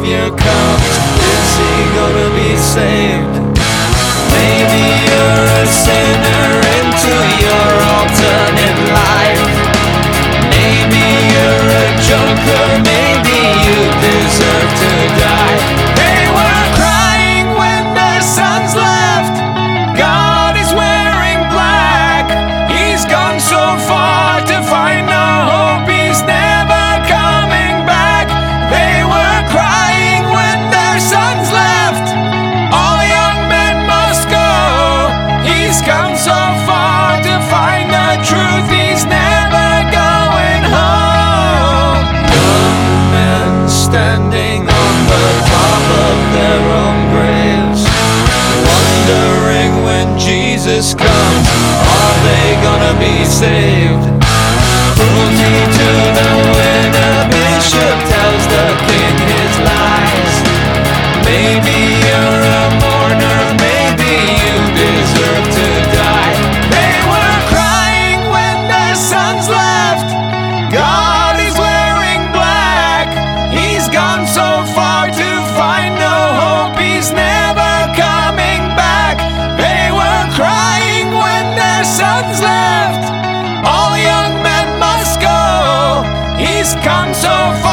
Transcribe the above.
Savior comes, is he gonna be saved? Maybe you're a sinner into your alternate life. Maybe you're a joker, maybe you deserve to die. They were crying when their sons left. God is wearing black. He's gone so far to find no hope. He's never coming back. They were crying when their sons left. All young men must go. He's come so far to find the truth. He's never going home. Young men standing on the top of their own graves, wondering when Jesus comes, are they gonna be saved? Cruelty to the winner, bishop tells the king his lies. Maybe you're a mourner, maybe you deserve to die. They were crying when their sons left. God is wearing black. He's gone so far to find no hope. He's never coming back. They were crying when their sons left. All young men must go. He's come so far.